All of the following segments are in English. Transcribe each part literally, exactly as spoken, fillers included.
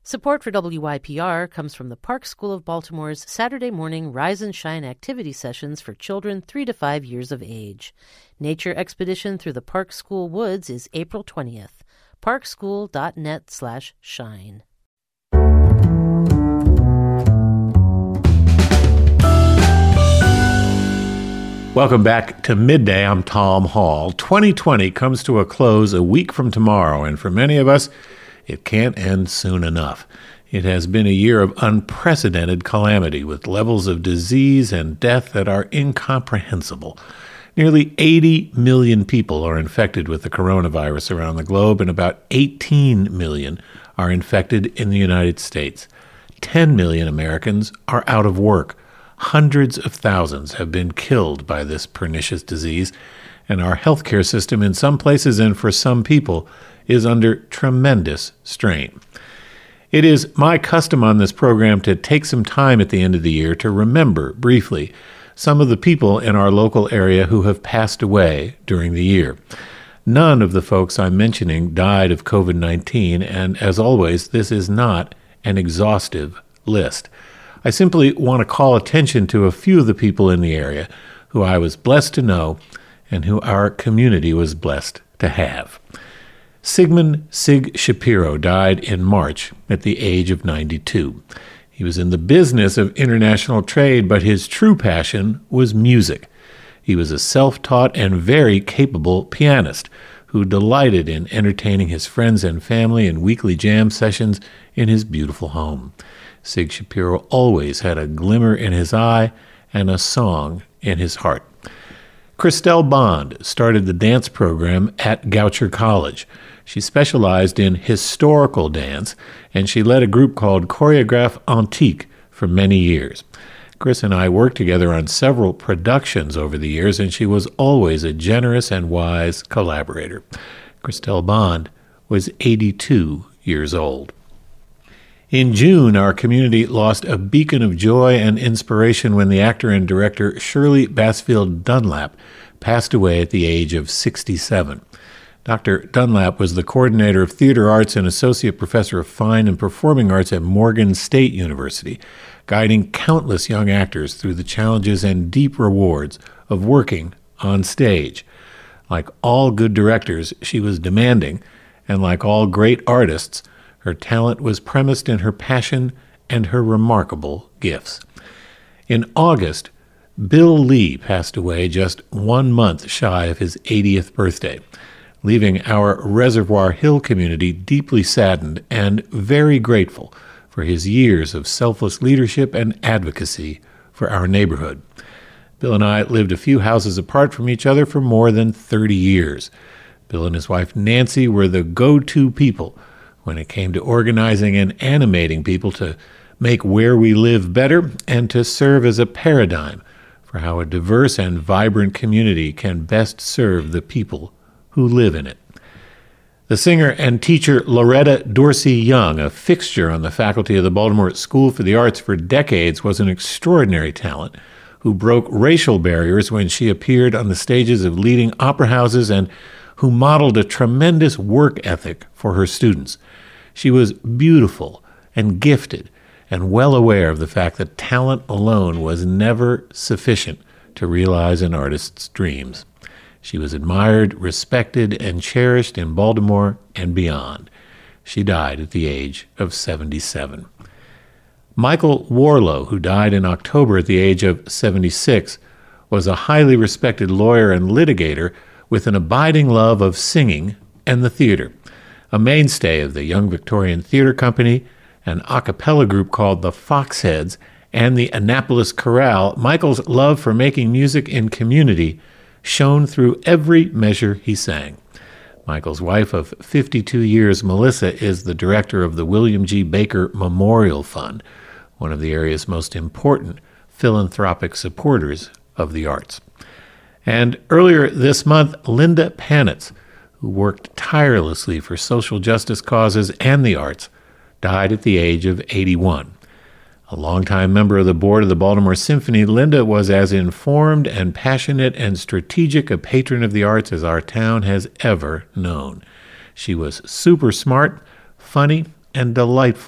Support for W Y P R comes from the Park School of Baltimore's Saturday morning Rise and Shine activity sessions for children three to five years of age. Nature expedition through the Park School woods is April twentieth. parkschool.net slash shine. Welcome back to Midday. I'm Tom Hall. twenty twenty comes to a close a week from tomorrow, and for many of us, it can't end soon enough. It has been a year of unprecedented calamity with levels of disease and death that are incomprehensible. Nearly eighty million people are infected with the coronavirus around the globe, and about eighteen million are infected in the United States. ten million Americans are out of work. Hundreds of thousands have been killed by this pernicious disease, and our healthcare system in some places and for some people is under tremendous strain. It is my custom on this program to take some time at the end of the year to remember briefly some of the people in our local area who have passed away during the year. None of the folks I'm mentioning died of covid nineteen, and as always, this is not an exhaustive list. I simply want to call attention to a few of the people in the area who I was blessed to know and who our community was blessed to have. Sigmund Sig Shapiro died in March at the age of ninety-two. He was in the business of international trade, but his true passion was music. He was a self-taught and very capable pianist who delighted in entertaining his friends and family in weekly jam sessions in his beautiful home. Sig Shapiro always had a glimmer in his eye and a song in his heart. Christelle Bond started the dance program at Goucher College. She specialized in historical dance, and she led a group called Choreographe Antique for many years. Chris and I worked together on several productions over the years, and she was always a generous and wise collaborator. Christelle Bond was eighty-two years old. In June, our community lost a beacon of joy and inspiration when the actor and director Shirley Bassfield Dunlap passed away at the age of sixty-seven. Doctor Dunlap was the coordinator of theater arts and associate professor of fine and performing arts at Morgan State University, guiding countless young actors through the challenges and deep rewards of working on stage. Like all good directors, she was demanding, and like all great artists, her talent was premised in her passion and her remarkable gifts. In August, Bill Lee passed away just one month shy of his eightieth birthday, leaving our Reservoir Hill community deeply saddened and very grateful for his years of selfless leadership and advocacy for our neighborhood. Bill and I lived a few houses apart from each other for more than thirty years. Bill and his wife Nancy were the go-to people when it came to organizing and animating people to make where we live better and to serve as a paradigm for how a diverse and vibrant community can best serve the people who live in it. The singer and teacher Loretta Dorsey Young, a fixture on the faculty of the Baltimore School for the Arts for decades, was an extraordinary talent who broke racial barriers when she appeared on the stages of leading opera houses and who modeled a tremendous work ethic for her students. She was beautiful and gifted and well aware of the fact that talent alone was never sufficient to realize an artist's dreams. She was admired, respected, and cherished in Baltimore and beyond. She died at the age of seventy-seven. Michael Warlow, who died in October at the age of seventy-six, was a highly respected lawyer and litigator with an abiding love of singing and the theater. A mainstay of the Young Victorian Theater Company, an a cappella group called the Foxheads, and the Annapolis Chorale, Michael's love for making music in community shone through every measure he sang. Michael's wife of fifty-two years, Melissa, is the director of the William G. Baker Memorial Fund, one of the area's most important philanthropic supporters of the arts. And earlier this month, Linda Panitz, who worked tirelessly for social justice causes and the arts, died at the age of eighty-one. A longtime member of the board of the Baltimore Symphony, Linda was as informed and passionate and strategic a patron of the arts as our town has ever known. She was super smart, funny, and delightful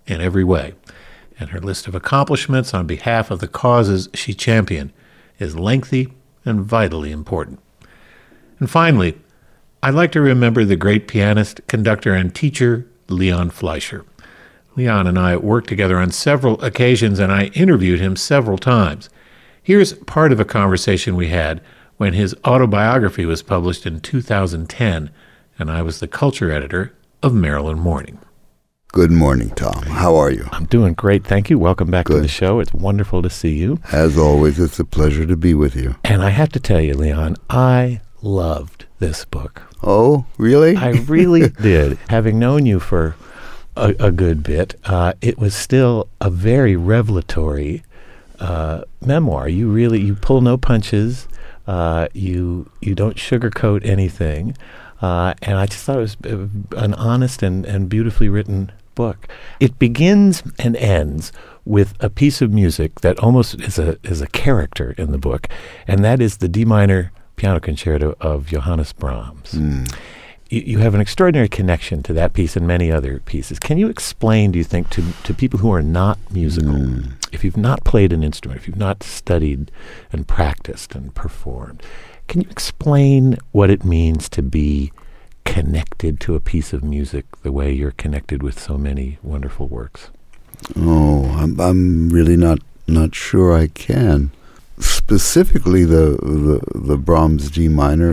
in every way, and her list of accomplishments on behalf of the causes she championed is lengthy and vitally important. And finally, I'd like to remember the great pianist, conductor, and teacher, Leon Fleischer. Leon and I worked together on several occasions, and I interviewed him several times. Here's part of a conversation we had when his autobiography was published in two thousand ten, and I was the culture editor of Maryland Morning. Good morning, Tom. How are you? I'm doing great, thank you. Welcome back Good. to the show. It's wonderful to see you. As always, it's a pleasure to be with you. And I have to tell you, Leon, I loved this book. Oh, really? I really did. Having known you for a, a good bit, uh, it was still a very revelatory uh, memoir. You really, you pull no punches. Uh, you you don't sugarcoat anything. Uh, and I just thought it was uh, an honest and, and beautifully written book. It begins and ends with a piece of music that almost is a is a character in the book, and that is the D minor piano concerto of Johannes Brahms. Mm. You, you have an extraordinary connection to that piece and many other pieces. Can you explain, do you think, to, to people who are not musical, Mm. if you've not played an instrument, if you've not studied and practiced and performed, can you explain what it means to be connected to a piece of music the way you're connected with so many wonderful works? Oh, I'm, I'm really not not sure I can. Specifically, the, the the Brahms D minor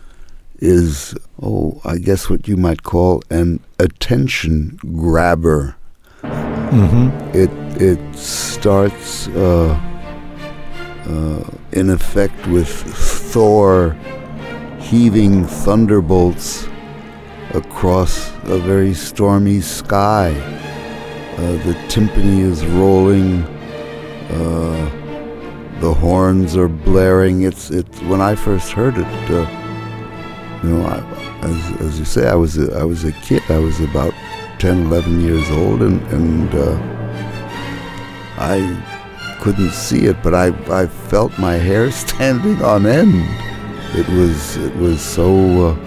is, oh, I guess what you might call an attention grabber. Mm-hmm. It it starts uh, uh, in effect with Thor heaving thunderbolts across a very stormy sky. Uh, the timpani is rolling. Uh, the horns are blaring. It's it's when I first heard it. Uh, you know, I, as as you say, I was a, I was a kid. I was about ten, eleven years old, and and uh, I couldn't see it, but I I felt my hair standing on end. It was it was so uh,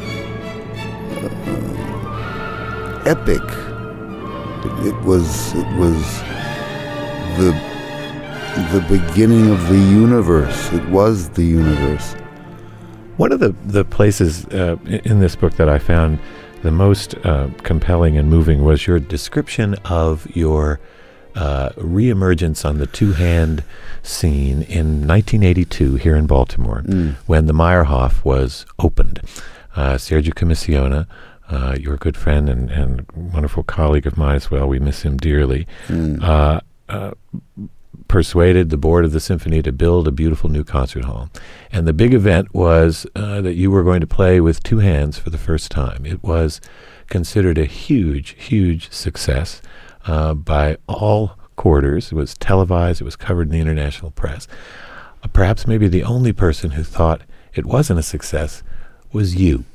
uh, epic. It, it was it was the the beginning of the universe. It was the universe. One of the, the places uh, in this book that I found the most uh, compelling and moving was your description of your uh, reemergence on the two-hand scene in nineteen eighty-two here in Baltimore, Mm. when the Meyerhof was opened. Uh, Sergio Commissiona, uh, your good friend and, and wonderful colleague of mine as well, we miss him dearly, Mm. uh, uh, persuaded the board of the symphony to build a beautiful new concert hall. And the big event was uh, that you were going to play with two hands for the first time. It was considered a huge, huge success uh, by all quarters. It was televised. It was covered in the international press. Uh, perhaps maybe the only person who thought it wasn't a success was you.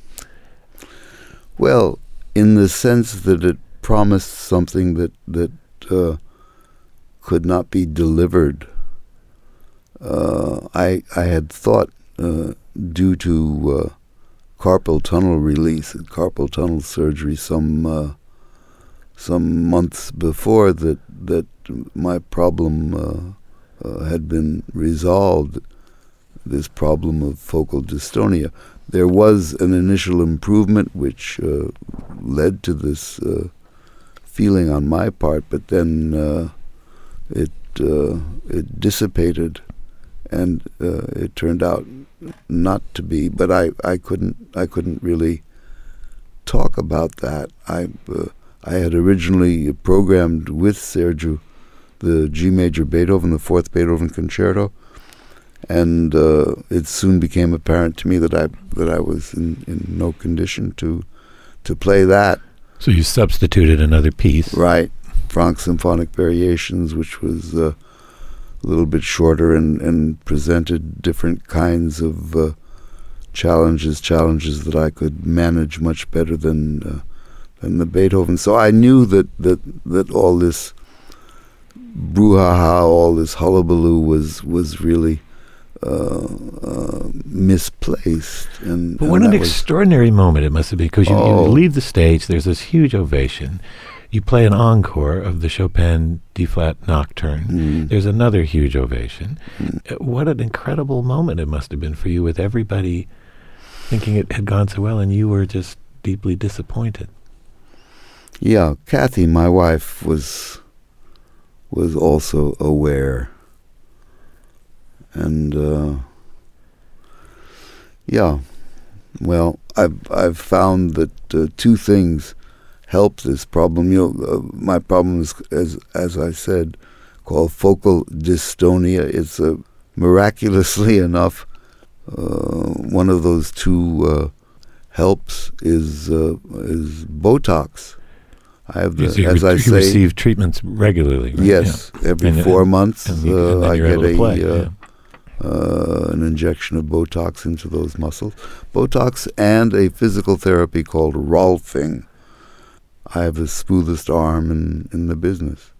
Well, in the sense that it promised something that that uh, could not be delivered. Uh, I I had thought, uh, due to uh, carpal tunnel release and carpal tunnel surgery some uh, some months before, that that my problem uh, uh, had been resolved. This problem of focal dystonia. There was an initial improvement which uh, led to this uh, feeling on my part, but then uh, it uh, it dissipated, and uh, it turned out not to be. But I, I couldn't I couldn't really talk about that. I uh, I had originally programmed with Sergio the G major Beethoven, the fourth Beethoven concerto. And uh, it soon became apparent to me that I that I was in, in no condition to to play that. So you substituted another piece. Right, Franck Symphonic Variations, which was uh, a little bit shorter and, and presented different kinds of uh, challenges, challenges that I could manage much better than uh, than the Beethoven. So I knew that that, that all this brouhaha, all this hullabaloo was was really Uh, uh, misplaced. And, but and what an was extraordinary moment it must have been, because you, oh. you leave the stage, there's this huge ovation, You play an encore of the Chopin D-flat Nocturne. Mm. There's another huge ovation. Mm. Uh, What an incredible moment it must have been for you, with everybody thinking it had gone so well and you were just deeply disappointed. Yeah, Kathy, my wife, was was also aware. And, uh, yeah, well, I've, I've found that uh, two things help this problem. You know, uh, my problem is, as as I said, called focal dystonia. It's uh, miraculously enough, uh, one of those two uh, helps is uh, is Botox. I have, the, You, you as re- I you say, receive treatments regularly, right? yes, Yeah. every And- four and- months and you- uh, and then I you're get able to a play, uh, yeah. uh, an injection of Botox into those muscles. Botox and a physical therapy called Rolfing. I have the smoothest arm in, in the business.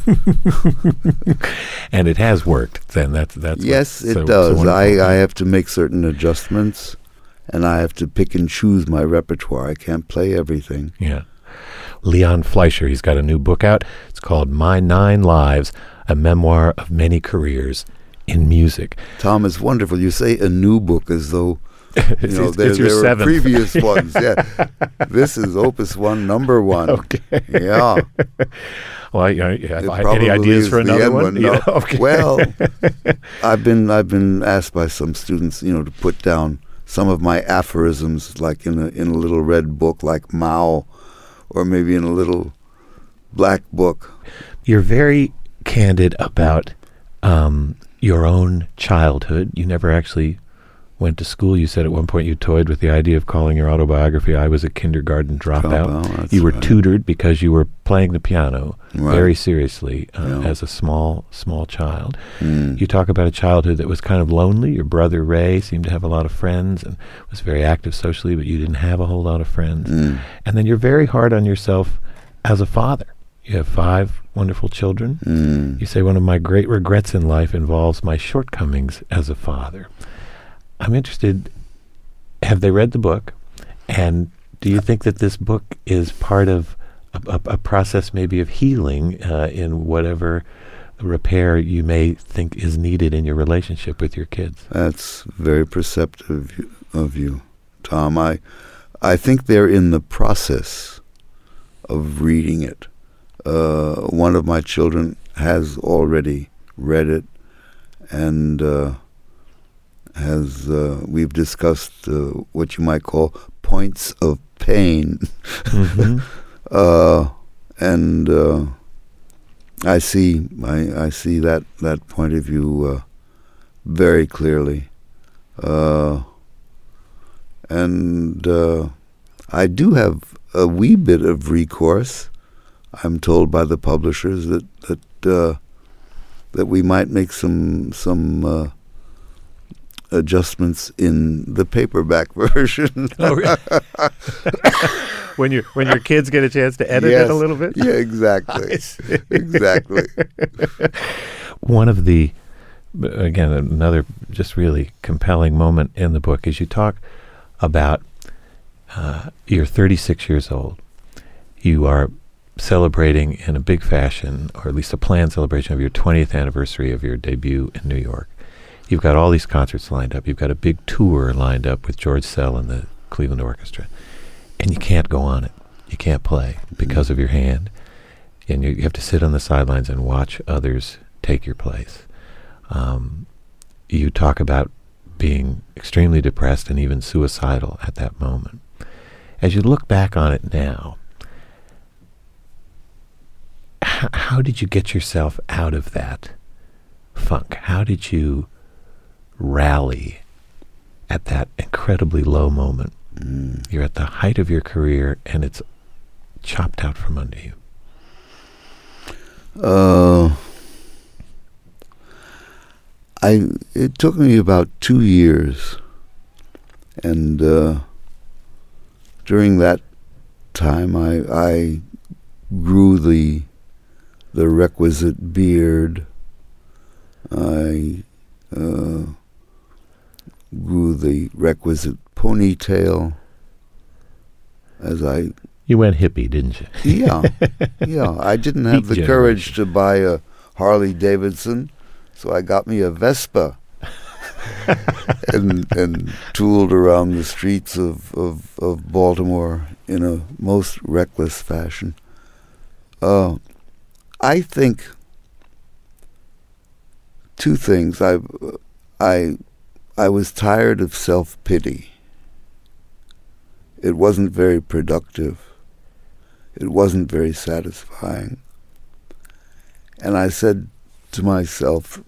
And it has worked. Then that's that's Yes, what's it so- so does. wonderful. I, I have to make certain adjustments, and I have to pick and choose my repertoire. I can't play everything. Yeah. Leon Fleischer, he's got a new book out. It's called My Nine Lives, a memoir of many careers in music. Tom, it's wonderful. You say a new book as though you It's- know it's- there, it's your there were seventh. previous ones. Yeah, this is Opus One, number one. Okay. Yeah. Well, you know, yeah, It if I- probably any ideas is for the another end one? one. Yeah, No. okay. Well, I've been I've been asked by some students, you know, to put down some of my aphorisms, like in a in a little red book, like Mao, or maybe in a little black book. You're very candid about um, your own childhood. You never actually went to school. You said at one point you toyed with the idea of calling your autobiography, I Was a Kindergarten Dropout. Dropout, that's You were right. tutored because you were playing the piano Right. very seriously uh, Yeah. as a small, small child. Mm. You talk about a childhood that was kind of lonely. Your brother Ray seemed to have a lot of friends and was very active socially, but you didn't have a whole lot of friends. Mm. And then you're very hard on yourself as a father. You have five wonderful children. Mm. You say one of my great regrets in life involves my shortcomings as a father. I'm interested, have they read the book? And do you think that this book is part of a, a, a process maybe of healing uh, in whatever repair you may think is needed in your relationship with your kids? That's very perceptive of you, Tom. I, I think they're in the process of reading it. Uh, one of my children has already read it, and uh, has uh, we've discussed uh, what you might call points of pain, Mm-hmm. uh, and uh, I see I, I see that that point of view uh, very clearly, uh, and uh, I do have a wee bit of recourse. I'm told by the publishers that that uh, that we might make some some uh, adjustments in the paperback version. Oh, really? when you when your kids get a chance to edit Yes. it a little bit? Yeah, exactly. Exactly. One of the, again, another just really compelling moment in the book is you talk about uh, you're thirty-six years old. You are celebrating in a big fashion, or at least a planned celebration of your twentieth anniversary of your debut in New York. You've got all these concerts lined up. You've got a big tour lined up with George Sell and the Cleveland Orchestra. And you can't go on it. You can't play because of your hand. And you, you have to sit on the sidelines and watch others take your place. Um, you talk about being extremely depressed and even suicidal at that moment. As you look back on it now, h- how did you get yourself out of that funk? How did you rally at that incredibly low moment? Mm. You're at the height of your career and it's chopped out from under you. Uh, I it took me about two years, and uh, during that time, I I grew the the requisite beard. I uh, grew the requisite ponytail. As I You went hippie, didn't you? Yeah, yeah. I didn't have the courage to buy a Harley Davidson, so I got me a Vespa and and tooled around the streets of, of, of Baltimore in a most reckless fashion. Uh, I think two things. I I I was tired of self-pity. It wasn't very productive. It wasn't very satisfying. And I said to myself,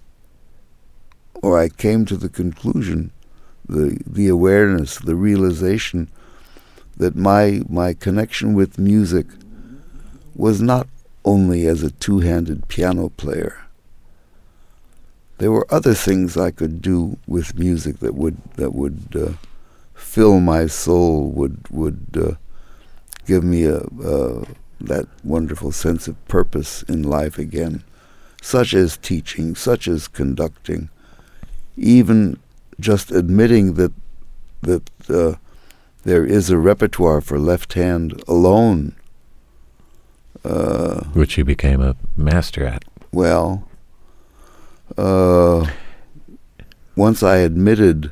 or I came to the conclusion, the the awareness, the realization that my my connection with music was not only as a two-handed piano player. There were other things I could do with music that would that would uh, fill my soul, would would uh, give me a uh, that wonderful sense of purpose in life again, such as teaching, such as conducting, even just admitting that that uh, there is a repertoire for left hand alone, uh, which you became a master at. Well, uh, once I admitted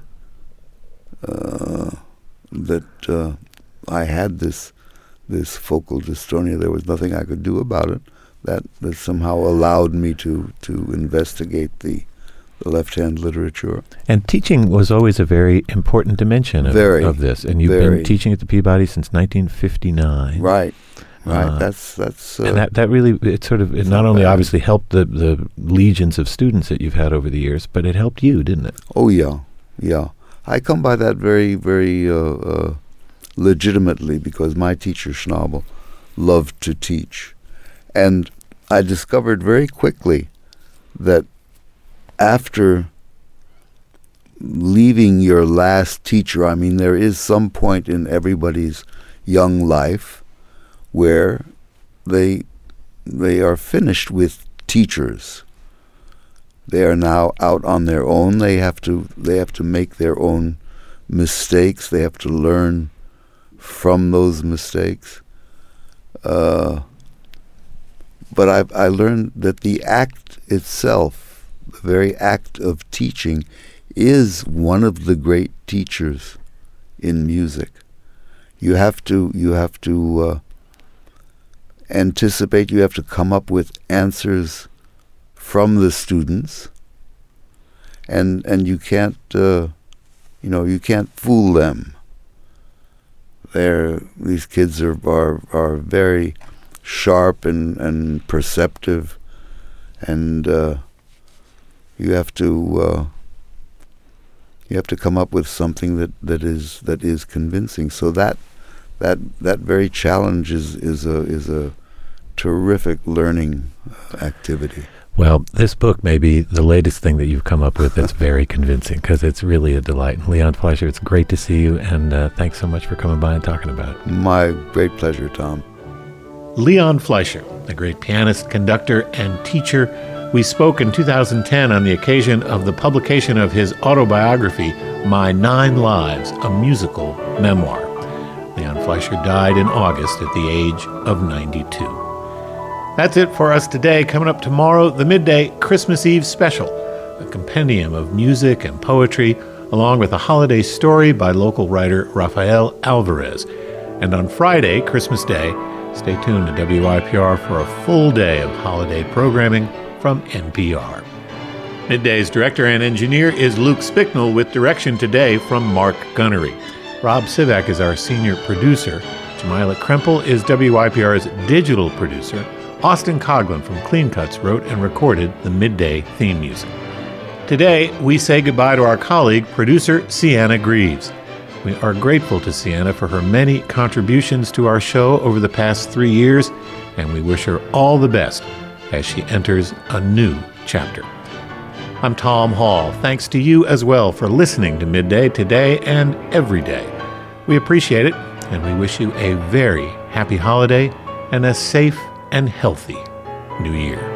uh, that uh, I had this this focal dystonia, there was nothing I could do about it. That that somehow allowed me to to investigate the the left-hand literature. And teaching was always a very important dimension of, very, of this. And you've very. been teaching at the Peabody since nineteen fifty-nine. Right, right. Uh, that's that's. Uh, and that, that really, it sort of, it not only bad. obviously helped the, the legions of students that you've had over the years, but it helped you, didn't it? Oh, yeah, yeah. I come by that very, very uh, uh, legitimately because my teacher, Schnabel, loved to teach. And I discovered very quickly that after leaving your last teacher, I mean, there is some point in everybody's young life where they they are finished with teachers. They are now out on their own. They have to they have to make their own mistakes. They have to learn from those mistakes. Uh, but I I learned that the act itself, the very act of teaching, is one of the great teachers in music. You have to you have to uh, anticipate. You have to come up with answers from the students, and and you can't uh, you know you can't fool them. They're these kids are are are very sharp and and perceptive, and uh, you have to uh, you have to come up with something that, that is that is convincing. So that that that very challenge is is a is a terrific learning activity. Well, this book may be the latest thing that you've come up with that's very convincing, because it's really a delight. And Leon Fleisher, it's great to see you, and uh, thanks so much for coming by and talking about it. My great pleasure, Tom. Leon Fleisher, a great pianist, conductor, and teacher. We spoke in two thousand ten on the occasion of the publication of his autobiography, My Nine Lives, a musical memoir. Leon Fleisher died in August at the age of ninety-two. That's it for us today. Coming up tomorrow, the Midday Christmas Eve special, a compendium of music and poetry, along with a holiday story by local writer Rafael Alvarez. And on Friday, Christmas Day, stay tuned to W I P R for a full day of holiday programming from N P R. Midday's director and engineer is Luke Spicknell, with direction today from Mark Gunnery. Rob Sivak is our senior producer. Jamila Krempel is W I P R's digital producer. Austin Coughlin from Clean Cuts wrote and recorded the Midday theme music. Today, we say goodbye to our colleague, producer Sienna Greaves. We are grateful to Sienna for her many contributions to our show over the past three years, and we wish her all the best as she enters a new chapter. I'm Tom Hall. Thanks to you as well for listening to Midday today and every day. We appreciate it, and we wish you a very happy holiday and a safe and healthy New Year.